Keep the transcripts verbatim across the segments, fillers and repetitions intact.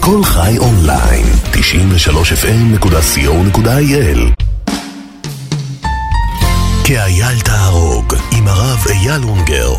כל חי אונליין, תשעים ושלוש אף אם נקודה סי או נקודה איי אל. כאייל תהרוג עם הרב אייל אונגר.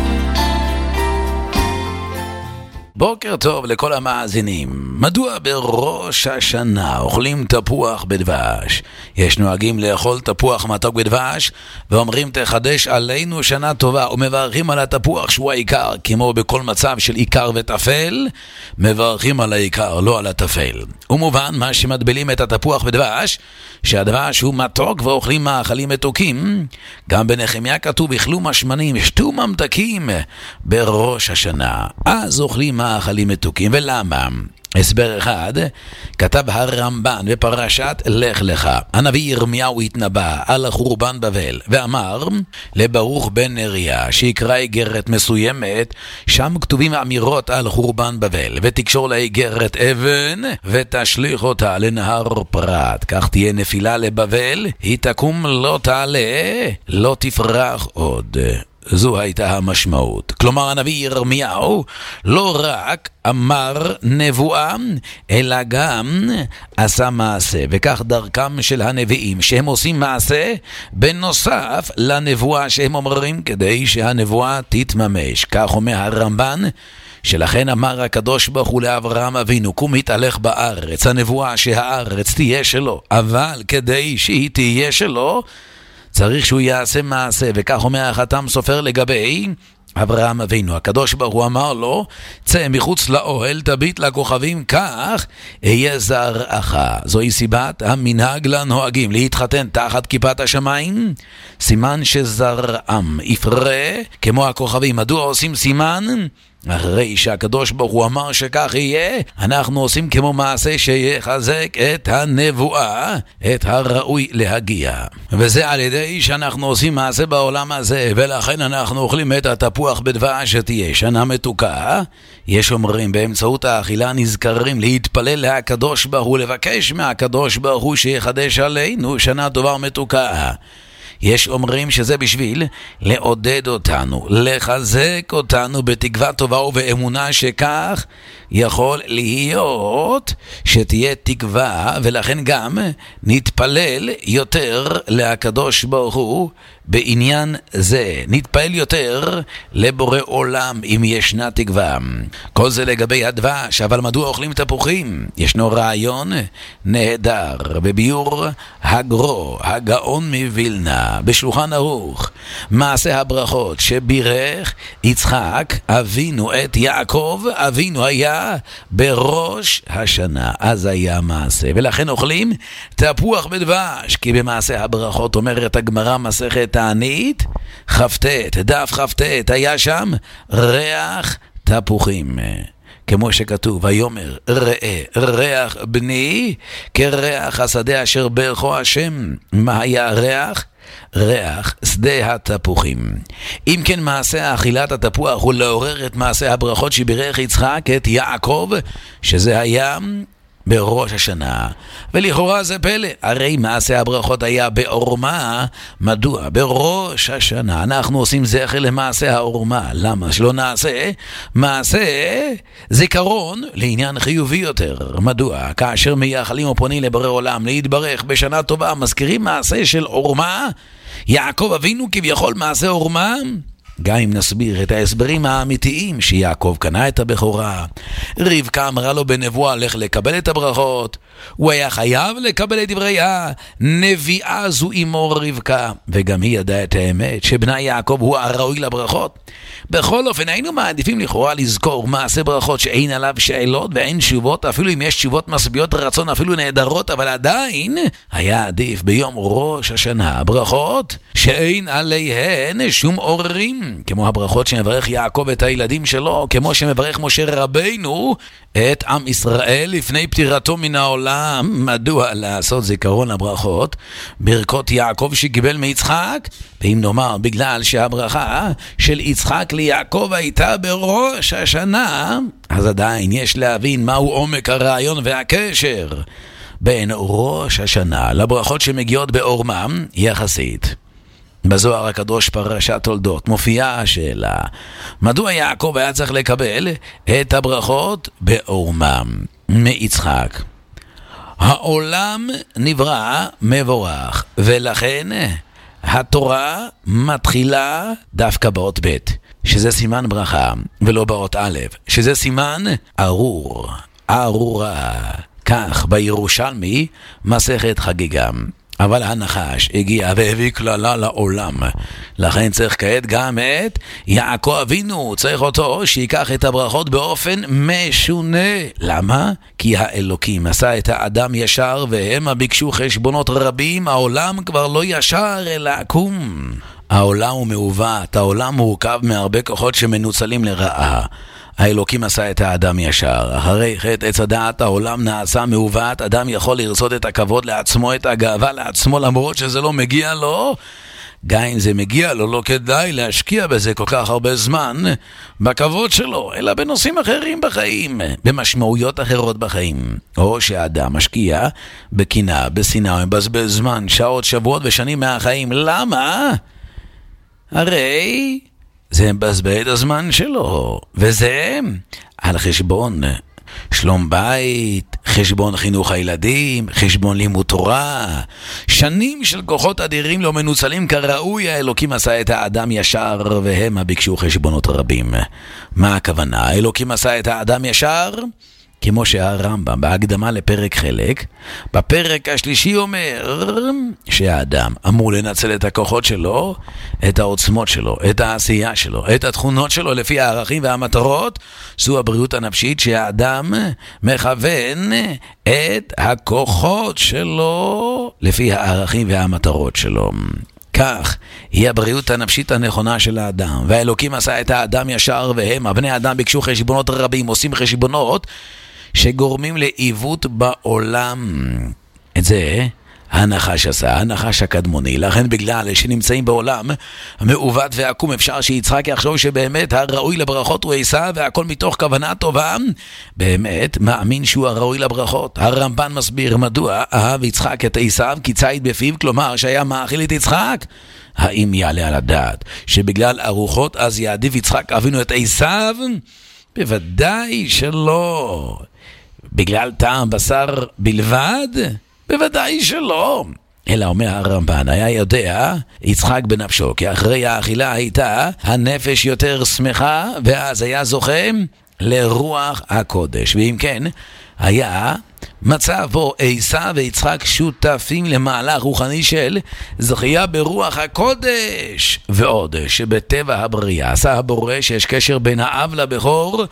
בוקר טוב לכל המאזינים. מדוע בראש השנה אוכלים תפוח בדבש? יש נוהגים לאכול תפוח מתוק בדבש ואומרים תחדש עלינו שנה טובה, ומברכים על התפוח שהוא העיקר, כמו בכל מצב של עיקר וטפל מברכים על העיקר, לא על הטפל. ומובן מה שמדבילים את התפוח בדבש, שהדבש הוא מתוק ואוכלים מאכלים מתוקים. גם בנחמיה כתוב אכלו משמנים, שתו ממתקים בראש השנה, אז אוכלים מאכלים מתוקים. ולמה? הסבר אחד, כתב הרמב"ן בפרשת לך לך. הנביא ירמיהו התנבא על חורבן בבל ואמר לברוך בן נריה שיקרא איגרת מסוימת, שם כתובים אמירות על חורבן בבל, ותקשור לאיגרת אבן ותשליך אותה לנהר פרת, כך תהיה נפילה לבבל, היא תקום לא תעלה לא תפרח עוד. זו הייתה המשמעות. כלומר, הנביא ירמיהו לא רק אמר נבואה, אלא גם עשה מעשה. וכך דרכם של הנביאים, שהם עושים מעשה בנוסף לנבואה שהם אומרים, כדי שהנבואה תתממש. כך אומר הרמב"ן, שלכן אמר הקדוש ברוך הוא לאברהם אבינו, קום התהלך בארץ, הנבואה שהארץ תהיה שלו, אבל כדי שהיא תהיה שלו צריך שהוא יעשה מעשה. וכך אומר החתם סופר לגבי אברהם אבינו, הקדוש ברוך הוא אמר לו, צא מחוץ לאוהל, תביט לכוכבים, כך אהיה זרעך. זוהי סיבת המנהג לנוהגים להתחתן תחת כיפת השמיים, סימן שזרעם יפרה כמו הכוכבים. מדוע עושים סימן? אחרי שהקדוש ברוך הוא אמר שכך יהיה, אנחנו עושים כמו מעשה שיחזק את הנבואה, את הראוי להגיע. וזה על ידי שאנחנו עושים מעשה בעולם הזה, ולכן אנחנו אוכלים את התפוח בדבש שתהיה שנה מתוקה. יש אומרים באמצעות האכילה נזכרים להתפלל להקדוש ברוך הוא, לבקש מהקדוש ברוך הוא שיחדש עלינו שנה טובה ומתוקה. יש אומרים שזה בשביל לעודד אותנו, לחזק אותנו בתקווה טובה ובאמונה שכך יכול להיות שתהיה תקווה, ולכן גם נתפלל יותר לקדוש ברוך הוא בעניין זה. נתפלל יותר לבורא עולם אם ישנה תקווה. כל זה לגבי הדבש. אבל מדוע אוכלים תפוחים? ישנו רעיון נהדר בביור הגרו, הגאון מווילנה, בשולחן ערוך, מעשה הברכות שבירך יצחק אבינו את יעקב אבינו היה בראש השנה, אז היה מעשה, ולכן אוכלים תפוח בדבש. כי במעשה הברכות אומרת הגמרא מסכת תענית חפטט, דף חפטט, היה שם ריח תפוחים, כמו שכתוב, ויאמר ראה ריח בני כריח השדה אשר ברכו השם. מה היה הריח? ריח שדה התפוחים. אם כן, מעשה אכילת התפוח הוא לעורר את מעשה הברכות שבירך יצחק את יעקב, שזה היה בראש השנה. ולכאורה זה פלא, הרי מעשה הברכות היה בעורמה. מדוע? בראש השנה אנחנו עושים זכר למעשה העורמה. למה שלא נעשה מעשה זיכרון לעניין חיובי יותר? מדוע? כאשר מייחלים ופונים לבורא עולם להתברך בשנה טובה, מזכירים מעשה של עורמה. יעקב אבינו כביכול מעשה עורמה. גם אם נסביר את ההסברים האמיתיים, שיעקב קנה את הבכורה, רבקה אמרה לו בנבואה לך לקבל את הברכות, הוא היה חייב לקבל את דברי הנביאה זו אמו רבקה, וגם היא ידעה את האמת שבנה יעקב הוא הראוי לברכות. בכל אופן היינו מעדיפים לכאורה לזכור מעשה ברכות שאין עליו שאלות ואין תשובות, אפילו אם יש תשובות משביעות רצון אפילו נהדרות, אבל עדיין היה עדיף ביום ראש השנה ברכות שאין עליהן שום עוררים, כמו הברכות שמברך יעקב את הילדים שלו, כמו שמברך משה רבינו את עם ישראל לפני פטירתו מן העולם. מדוע לעשות זיכרון לברכות ברכות יעקב שקיבל מיצחק? ואם נאמר בגלל שהברכה של יצחק ליעקב הייתה בראש השנה, אז עדיין יש להבין מהו עומק הרעיון והקשר בין ראש השנה לברכות שמגיעות בעורמם יחסית. בזוהר הקדוש פרשת תולדות מופיעה השאלה, מדוע יעקב היה צריך לקבל את הברכות בעורמם? מיצחק. העולם נברא מבורך, ולכן התורה מתחילה דווקא באות ב', שזה סימן ברכה, ולא באות א', שזה סימן ארור, ארורה. כך בירושלמי מסכת חגיגה. אבל הנחש הגיע והביא כללה לעולם. לכן צריך כעת גם את יעקב אבינו, צריך אותו שיקח את הברכות באופן משונה. למה? כי האלוקים עשה את האדם ישר והם ביקשו חשבונות רבים. העולם כבר לא ישר אלא עקום. העולם הוא מעוות, העולם מורכב מהרבה כוחות שמנוצלים לרעה. האלוקים עשה את האדם ישר. אחרי חטא עץ הדעת העולם נעשה מעוות. אדם יכול לרצות את הכבוד לעצמו, את הגאווה לעצמו, למרות שזה לא מגיע לו. גם אם זה מגיע לו, לא כדאי להשקיע בזה כל כך הרבה זמן בכבוד שלו, אלא בנושאים אחרים בחיים, במשמעויות אחרות בחיים. או שהאדם משקיע בקנאה, בשנאה, מבזבז זמן, שעות, שבועות ושנים מהחיים. למה? הרי זה מבזבז את הזמן שלו, וזה על חשבון שלום בית, חשבון חינוך הילדים, חשבון לימוד תורה. שנים של כוחות אדירים לא מנוצלים כראוי. האלוקים עשה את האדם ישר והם ביקשו חשבונות רבים. מה הכוונה? האלוקים עשה את האדם ישר כמו שהרמב"ם בהקדמה לפרק חלק, בפרק השלישי אומר שהאדם אמור לנצל את הכוחות שלו, את העוצמות שלו, את העשייה שלו, את התכונות שלו לפי הערכים והמטרות. זו הבריאות הנפשית שהאדם מכוון את הכוחות שלו לפי הערכים והמטרות שלו. כך היא הבריאות הנפשית הנכונה של האדם. והאלוקים עשה את האדם ישר והם, הבני האדם ביקשו חשבונות רבים, עושים חשבונות שגורמים לעיוות בעולם. את זה הנחש עשה, הנחש הקדמוני. לכן בגלל שנמצאים בעולם מעוות ועקום, אפשר שיצחק יחשוב שבאמת הראוי לברכות הוא עשיו, והכל מתוך כוונה טובה. באמת מאמין שהוא הראוי לברכות. הרמב"ן מסביר מדוע אהב יצחק את עשיו, כי ציד בפיו, כלומר שהיה מאכיל את יצחק. האם יעלה על הדעת שבגלל ארוחות אז יעדיף יצחק אבינו את עשיו? בוודאי שלא. בגלל טעם בשר בלבד? בוודאי שלא. אלא אומר הרמב"ן, היה יודע יצחק בנפשו כי אחרי האכילה הייתה הנפש יותר שמחה, ואז היה זוכה לרוח הקודש. ואם כן, היה מצב בו עשיו ויצחק שותפים למהלך רוחני של זכייה ברוח הקודש. ועוד שבטבע הבריאה עשה הבורא שיש קשר בין האב לבכור,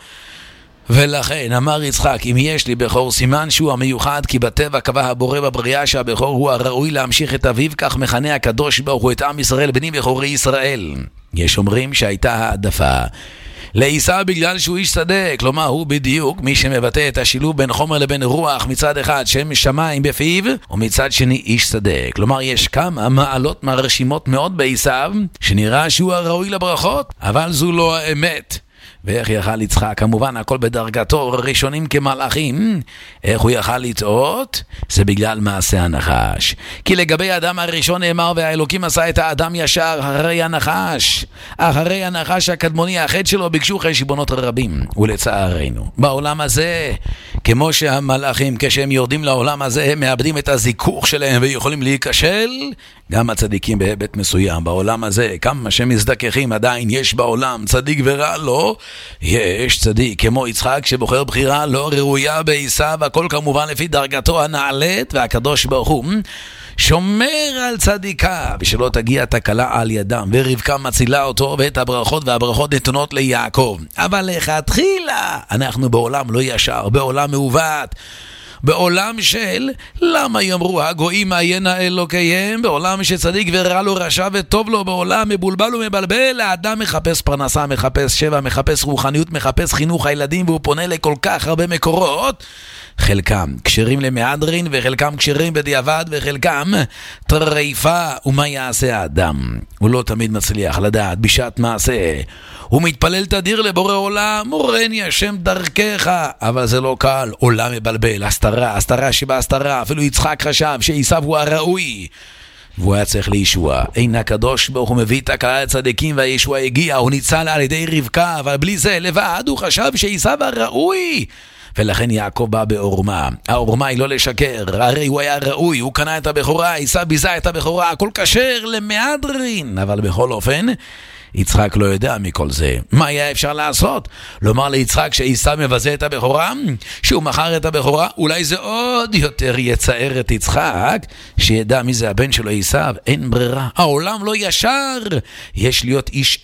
ולכן אמר יצחק, אם יש לי בכור סימן שהוא המיוחד, כי בטבע קבע הבורא בבריאה שהבכור הוא הראוי להמשיך את אביו, כך מכנה הקדוש ברוך הוא את עם ישראל בני בכורי ישראל. יש אומרים שהייתה העדפה לעשיו בגלל שהוא איש צדק, כלומר הוא בדיוק מי שמבטא את השילוב בין חומר לבין רוח, מצד אחד שם שמיים בפיו ומצד שני איש צדק. כלומר יש כמה מעלות מרשימות מאוד בעשיו שנראה שהוא הראוי לברכות, אבל זו לא האמת. ואיך יכל יצחק? כמובן הכל בדרגתו, ראשונים כמלאכים. איך הוא יכל לטעות? זה בגלל מעשה הנחש. כי לגבי האדם הראשון נאמר והאלוקים עשה את האדם ישר אחרי הנחש. אחרי הנחש הקדמוני החטא שלו ביקשו חשבונות רבים. ולצערנו בעולם הזה, כמו שהמלאכים כשהם יורדים לעולם הזה הם מאבדים את הזיכוך שלהם ויכולים להיכשל, גם הצדיקים בהיבט מסוים בעולם הזה, כמה שמזדככים עדיין יש בעולם צדיק ורע לא. יש צדיק כמו יצחק שבוחר בחירה לא ראויה בעשיו, הכל כמובן לפי דרגתו הנעלית, והקדוש ברוך הוא שומר על צדיקה ושלא תגיע תקלה על ידם, ורבקה מצילה אותו ואת הברכות, והברכות נתונות ליעקב. אבל לכתחילה אנחנו בעולם לא ישר, בעולם מעוות, בעולם של למה יאמרו הגויים עיינה אלוקיהם, בעולם שצדיק ורע לו רשע וטוב לו, בעולם מבולבל ומבלבל. האדם מחפש פרנסה, מחפש שבע, מחפש רוחניות, מחפש חינוך הילדים, והוא פונה לכל כך הרבה מקורות, חלקם קשרים למהדרין וחלקם קשרים בדיעבד וחלקם טריפה. ומה יעשה האדם? הוא לא תמיד מצליח לדעת בשעת מעשה. הוא מתפלל תדיר לבורא עולם, מורני השם דרכך, אבל זה לא קל. עולם מבלבל, הסתרה, הסתרה שבהסתרה. אפילו יצחק חשב שעשיו הוא הראוי והוא היה צריך לישוע. אין הקדוש ברוך הוא מביא את הקהל הצדיקים והישוע הגיע, הוא ניצל על ידי רבקה, אבל בלי זה לבד הוא חשב שעשיו הראוי, ולכן יעקב בא בעורמה. העורמה היא לא לשקר, הרי הוא היה ראוי, הוא קנה את הבכורה, עשיו ביזה את הבכורה, הכל כשר למהדרין, אבל בכל אופן יצחק לא יודע מכל זה. מה היה אפשר לעשות? לומר ליצחק שעשיו מבזה את הבכורה, שהוא מכר את הבכורה, אולי זה עוד יותר יצער את יצחק, שידע מי זה הבן שלו עשיו. אין ברירה, העולם לא ישר, יש להיות איש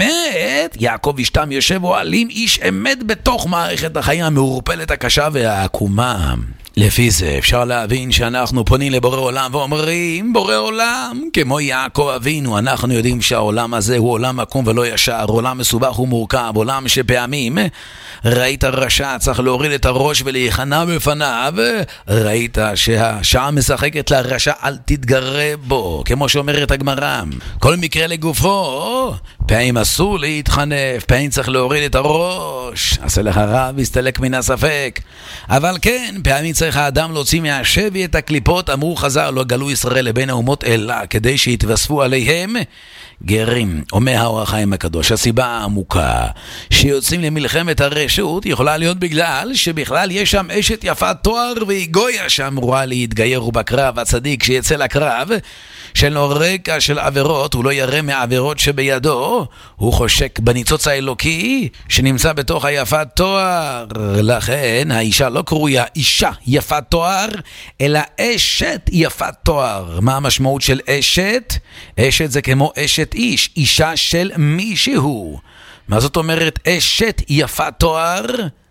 אמת. יעקב אשתם יושב אוהלים, איש אמת בתוך מערכת החיים המעורפלת הקשה והעקומה. לפי זה אפשר להבין שאנחנו פונים לבורא עולם ואומרים, בורא עולם, כמו יעקב אבינו, אנחנו יודעים שהעולם הזה הוא עולם עקום ולא ישר, עולם מסובך ומורכב, עולם שפעמים ראית רשע צריך להוריד את הראש ולהיכנע בפניו, ראית שהשעה משחקת לרשע, אל תתגרה בו, כמו שאומרת הגמרא. כל מקרה לגופו, פעמים אסור להתחנף, פעמים צריך להוריד את הראש, עשה לך רב, הסתלק מן הספק. אבל כן, פעמים צריך האדם להוציא מהשבי את הקליפות, אמרו חז"ל, לא גלו ישראל לבין האומות אלא כדי שיתווספו עליהם גרים. אומר האור החיים הקדוש, הסיבה העמוקה שיוצאים למלחמת הרשות יכולה להיות בגלל שבכלל יש שם אשת יפת תואר והיא גויה שאמורה להתגייר, ובקרב הצדיק שיצא לקרב שאין לו רקע של עבירות, הוא לא ירא מעבירות שבידו, הוא חושק בניצוץ האלוקי שנמצא בתוך היפת תואר. לכן האישה לא קרויה אישה יפת תואר אלא אשת יפת תואר. מה המשמעות של אשת? אשת זה כמו אשת איש, אישה של מישהו. מה זאת אומרת אשת יפת תואר?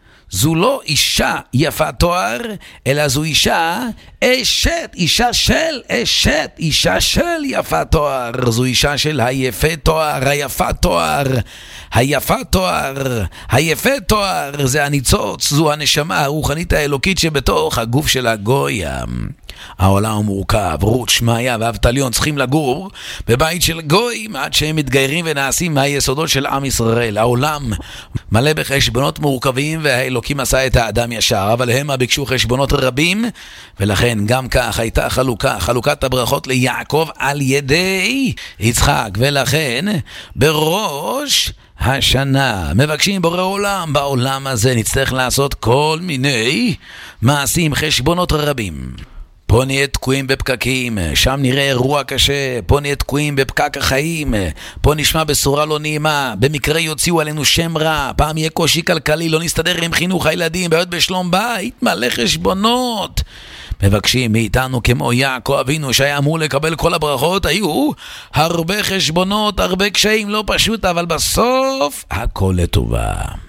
זו לא אישה יפת תואר, אלא זו אישה אשת, אישה של אשת, אישה של יפת תואר. זו אישה של היפה תואר, היפת תואר, היפת תואר, היפה תואר. זה הניצוץ, זו הנשמה הרוחנית האלוקית שבתוך הגוף של הגויה. העולם מורכב, רות, שמעיה ואבטליון צריכים לגור בבית של גויים עד שהם מתגיירים ונעשים מהיסודות של עם ישראל. העולם מלא בחשבונות מורכבים והאלוקים עשה את האדם ישר, אבל הם ביקשו חשבונות רבים, ולכן גם כך הייתה חלוקה, חלוקת הברכות ליעקב על ידי יצחק. ולכן בראש השנה מבקשים בורא עולם, בעולם הזה נצטרך לעשות כל מיני מעשים, חשבונות רבים. פה נהיה תקועים בפקקים, שם נראה אירוע קשה, פה נהיה תקועים בפקק החיים, פה נשמע בשורה לא נעימה, במקרה יוציאו עלינו שם רע, פעם יהיה קושי כלכלי, לא נסתדר עם חינוך הילדים, בעיות בשלום בית, מלא חשבונות. מבקשים מאיתנו כמו יעקב אבינו שהיה אמור לקבל כל הברכות, היו הרבה חשבונות, הרבה קשיים, לא פשוט, אבל בסוף הכל לטובה.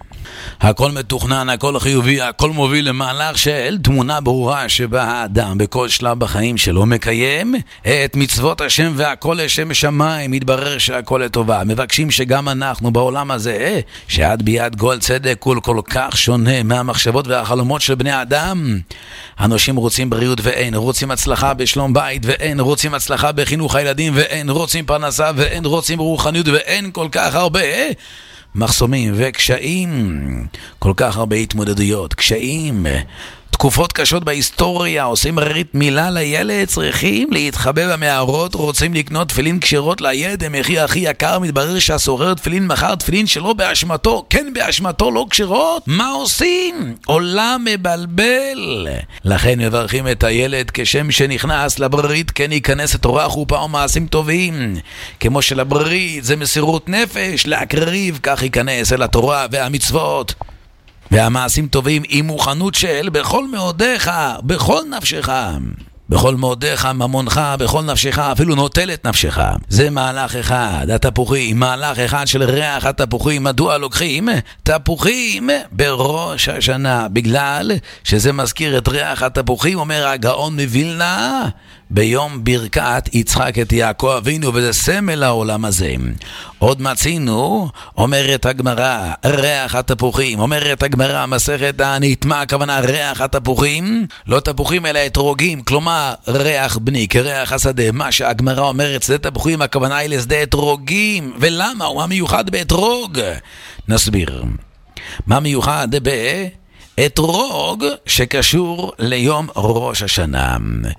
הכל מתוכנן, הכל חיובי, הכל מוביל למהלך של תמונה ברורה שבה האדם בכל שלב בחיים שלו מקיים את מצוות השם והכל לשם שמיים, מתברר שהכל לטובה. מבקשים שגם אנחנו בעולם הזה, שעד ביד גואל צדק הוא כל כך שונה מהמחשבות והחלומות של בני אדם. אנשים רוצים בריאות ואין, רוצים הצלחה בשלום בית ואין, רוצים הצלחה בחינוך הילדים ואין, רוצים פרנסה ואין, רוצים רוחניות ואין, כל כך הרבה מחסומים וקשיים, כל כך הרבה התמודדויות, קשיים, תקופות קשות בהיסטוריה, עושים רית מילה לילד, צריכים להתחבא במערות, רוצים לקנות תפילין כשרות לילד, המחיר הכי יקר, מתברר שהסורר תפילין מחר תפילין שלא באשמתו, כן באשמתו, לא כשרות. מה עושים? עולם מבלבל. לכן מברכים את הילד כשם שנכנס לברית, כן ייכנס את תורה חופה ומעשים טובים. כמו שלברית זה מסירות נפש, להקריב, כך ייכנס אל התורה והמצוות והמעשים טובים עם מוכנות של בכל מאודיך, בכל נפשך, בכל מאודיך, ממונך, בכל נפשך, אפילו נוטל את נפשך. זה מהלך אחד, התפוחים, מהלך אחד של ריח התפוחים. מדוע לוקחים תפוחים בראש השנה? בגלל שזה מזכיר את ריח התפוחים, אומר הגאון מווילנה, ביום ברכת יצחק את יעקב אבינו, וזה סמל העולם הזה. עוד מצינו, אומרת הגמרא, ריח התפוחים, אומרת הגמרא, מסכת תענית, מה הכוונה ריח התפוחים? לא תפוחים אלא אתרוגים, כלומר ריח בני, כריח השדה. מה שהגמרא אומרת, שדה תפוחים, הכוונה היא לשדה אתרוגים. ולמה? הוא המיוחד באתרוג. נסביר. מה מיוחד באתרוג שקשור ליום ראש השנה?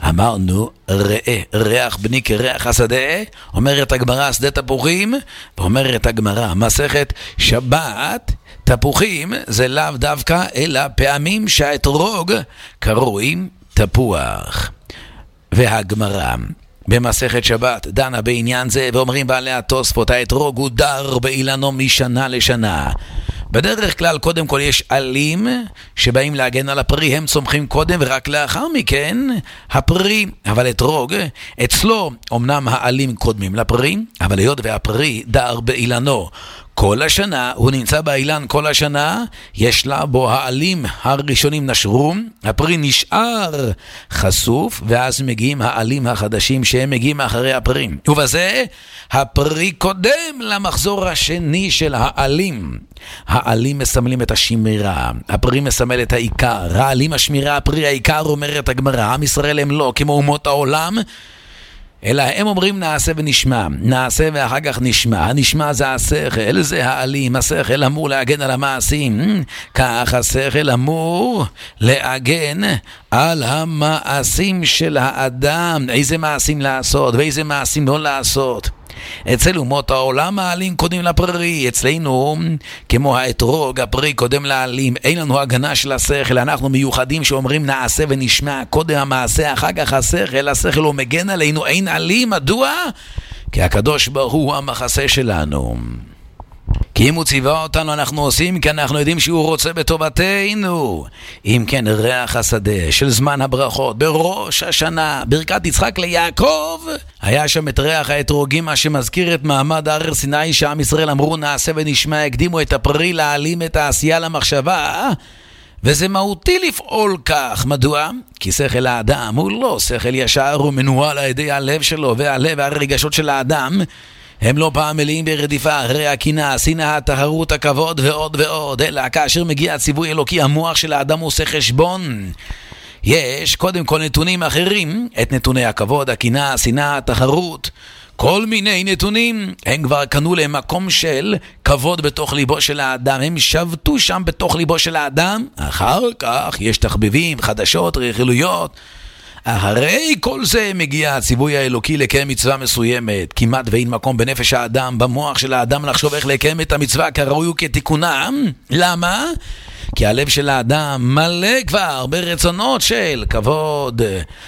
אמרנו, ראה, ריח בני כריח השדה, אומרת הגמרא שדה תפוחים, ואומרת הגמרא מסכת שבת, תפוחים זה לאו דווקא, אלא פעמים שהאתרוג קרויים תפוח. והגמרא במסכת שבת דנה בעניין זה, ואומרים בעלי התוספות, האתרוג הוא דר באילנו משנה לשנה. בדרך כלל קודם כל יש עלים שבאים להגן על הפרי, הם צומחים קודם ורק לאחר מכן הפרי. אבל אתרוג, אצלו אמנם העלים קודמים לפרי, אבל היות והפרי דר באילנו כל השנה, הוא נמצא באילן כל השנה, יש לה בו העלים הראשונים נשרו, הפרי נשאר חשוף, ואז מגיעים העלים החדשים שהם מגיעים אחרי הפרי. ובזה הפרי קודם למחזור השני של העלים. העלים מסמלים את השמירה, הפרי מסמל את העיקר, העלים השמירה, הפרי העיקר, אומרת הגמרא. עם ישראל הם לא כמו אומות העולם, אלא הם אומרים נעשה ונשמע, נעשה ואחר כך נשמע. נשמע זה השכל, זה העלים. השכל אמור להגן על המעשים, כך השכל אמור להגן על המעשים של האדם, איזה מעשים לעשות ואיזה מעשים לא לעשות. אצל אומות העולם העלים קודם לפרי, אצלנו כמו האתרוג הפרי קודם לעלים. אין לנו הגנה של השכל, אנחנו מיוחדים שאומרים נעשה ונשמע, קודם המעשה אחר כך השכל. השכל הוא מגן עלינו, אין עלים. מדוע? כי הקדוש ברוך הוא המחסה שלנו, כי אם הוא ציווה אותנו אנחנו עושים, כי אנחנו יודעים שהוא רוצה בטובתנו. אם כן, ריח השדה של זמן הברכות בראש השנה, ברכת יצחק ליעקב, היה שם את ריח האתרוגים, מה שמזכיר את מעמד הר סיני, שעם ישראל אמרו נעשה ונשמע, הקדימו את הפרי להעלים את העשייה למחשבה, וזה מהותי לפעול כך. מדוע? כי שכל האדם הוא לא שכל ישר, הוא מנוהל על ידי הלב שלו, והלב והרגשות של האדם הם לא פעם מלאים ברדיפה, הרי הקנאה, השנאה, הטהרות, הכבוד ועוד ועוד. אלא כאשר מגיע הציווי אלוקי, המוח של האדם עושה חשבון. יש קודם כל נתונים אחרים, את נתוני הכבוד, הקנאה, השנאה, הטהרות, כל מיני נתונים, הם כבר קנו להם מקום של כבוד בתוך ליבו של האדם, הם שבתו שם בתוך ליבו של האדם. אחר כך יש תחביבים, חדשות, רכילויות. אחרי כל זה מגיע הציווי האלוקי לקיים מצווה מסוימת. כמעט ואין מקום בנפש האדם, במוח של האדם, לחשוב איך לקיים את המצווה כראוי וכתיקונם. למה? כי הלב של האדם מלא כבר ברצונות של כבוד,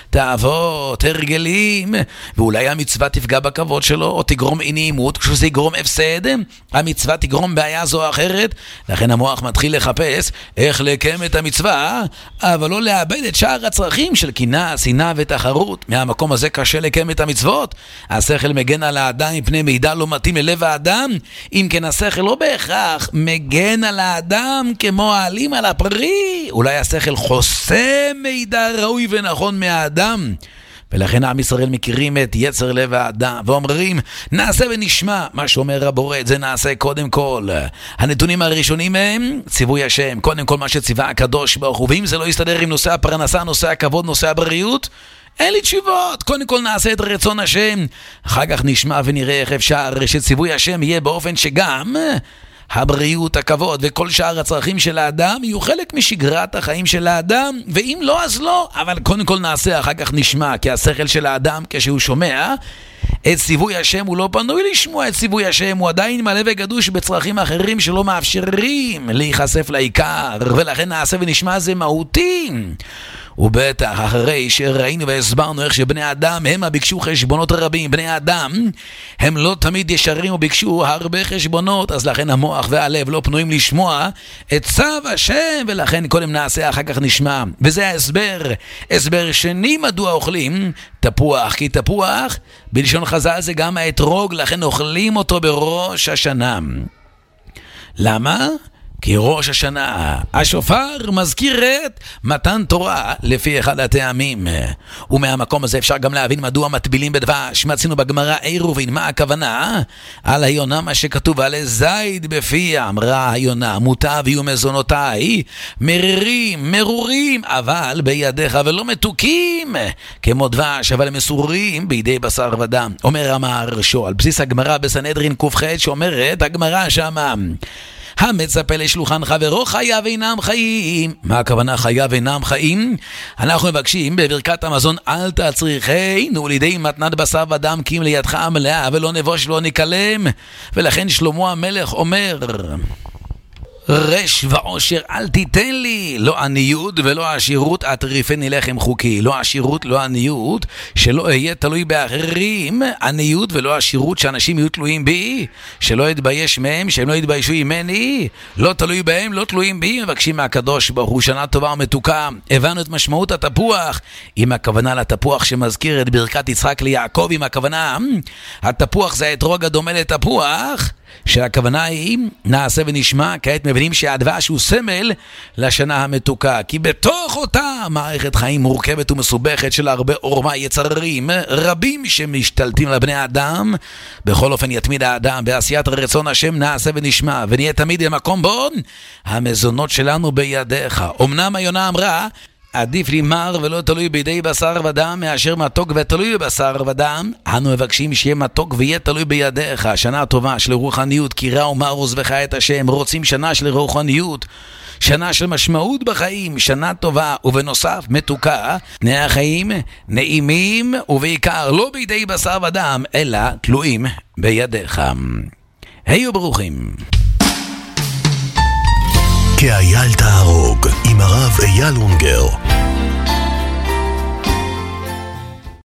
תאוות, הרגלים, ואולי המצווה תפגע בכבוד שלו או תגרום אי-נעימות. כשזה יגרום הפסד, המצווה תגרום בעיה זו או אחרת. לכן המוח מתחיל לחפש איך לקיים את המצווה, אבל לא לאבד את שאר הצרכים של קנאה, שנאה ותחרות. מהמקום הזה קשה לקיים את המצוות. השכל מגן על האדם מפני מידע לא מתאים ללב האדם. אם כן, השכל לא בהכרח מגן על האדם כמו העלים על הפרי. אולי השכל חוסם מידע ראוי ונכון מהאדם. ולכן עם ישראל מכירים את יצר לב האדם ואומרים נעשה ונשמע. מה שאומר הבורא זה נעשה קודם כל. הנתונים הראשונים הם ציווי השם, קודם כל מה שציווה הקדוש ברוך הוא. ואם זה לא יסתדר עם נושא הפרנסה, נושא הכבוד, נושא הבריאות, אין לי תשובות. קודם כל נעשה את רצון השם, אחר כך נשמע ונראה איך אפשר שציווי השם יהיה באופן שגם הבריאות, הכבוד וכל שאר הצרכים של האדם יהיו חלק משגרת החיים של האדם. ואם לא אז לא, אבל קודם כל נעשה אחר כך נשמע. כי השכל של האדם כשהוא שומע את ציווי השם הוא לא פנוי לשמוע את ציווי השם, הוא עדיין מלא וגדוש בצרכים אחרים שלא מאפשרים להיחשף לעיקר. ולכן נעשה ונשמע זה מהותי. ובטח אחרי שראינו והסברנו איך שבני אדם הם ביקשו חשבונות רבים, בני אדם הם לא תמיד ישרים וביקשו הרבה חשבונות, אז לכן המוח והלב לא פנויים לשמוע את צו השם, ולכן קודם נעשה אחר כך נשמע. וזה ההסבר. הסבר שני מדוע אוכלים תפוח, כי תפוח בלשון חז"ל זה גם האתרוג, לכן אוכלים אותו בראש השנה. למה? כי ראש השנה, השופר מזכיר את מתן תורה לפי אחד הטעמים. ומהמקום הזה אפשר גם להבין מדוע מטבילים בדבש. מצינו בגמרא עירובין, מה הכוונה? על היונה מה שכתוב על זית בפי, אמרה היונה מוטב יהיו מזונותיי מרירים, מרורים, אבל בידיך ולא מתוקים כמו דבש, אבל מסורים בידי בשר ודם. אומר המהרש"א על בסיס הגמרא בסנהדרין ק"ח שאומרת הגמרא שמה המצפה לשולחן חברו חייו אינם חיים. מה הכוונה חייו אינם חיים? אנחנו מבקשים בברכת המזון אל תצריכנו לידי מתנת בשר ודם כי אם לידך המלאה ולא נבוש ולא נקלם. ולכן שלמה המלך אומר רש ועושר אל תיתן לי, לא עניות ולא עשירות אטריפני לחם חוקי. לא עשירות, לא עניות, שלא אהיה תלוי באחרים. עניות ולא עשירות שאנשים יהיו תלויים בי, שלא יתבייש מהם, שהם לא יתביישו ממני. לא תלוי בהם, לא תלויים בי. מבקשים מהקדוש ברוך הוא שנה טובה ומתוקה. הבנו את משמעות התפוח, עם הכוונה לתפוח שמזכיר את ברכת יצחק ליעקב, עם הכוונה התפוח זה האתרוג הדומה לתפוח, שהכוונה היא נעשה ונשמע. כעת מבינים שהדבש הוא סמל לשנה המתוקה, כי בתוך אותה מערכת חיים מורכבת ומסובכת של הרבה עורמה יצרים רבים שמשתלטים לבני האדם, בכל אופן יתמיד האדם בעשיית רצון השם נעשה ונשמע, ונהיה תמיד במקום בו המזונות שלנו בידיך. אמנם היונה אמרה עדיף לי מר ולא תלוי בידי בשר ודם מאשר מתוק ותלוי בבשר ודם. אנו מבקשים שיהיה מתוק ויהיה תלוי בידיך. שנה טובה של רוחניות, קירה ומר עוזבך את השם. רוצים שנה של רוחניות, שנה של משמעות בחיים, שנה טובה ובנוסף מתוקה. תנאי החיים נעימים ובעיקר לא בידי בשר ודם אלא תלויים בידיך. היו ברוכים. כאייל תהרוג עם הרב אייל אונגר.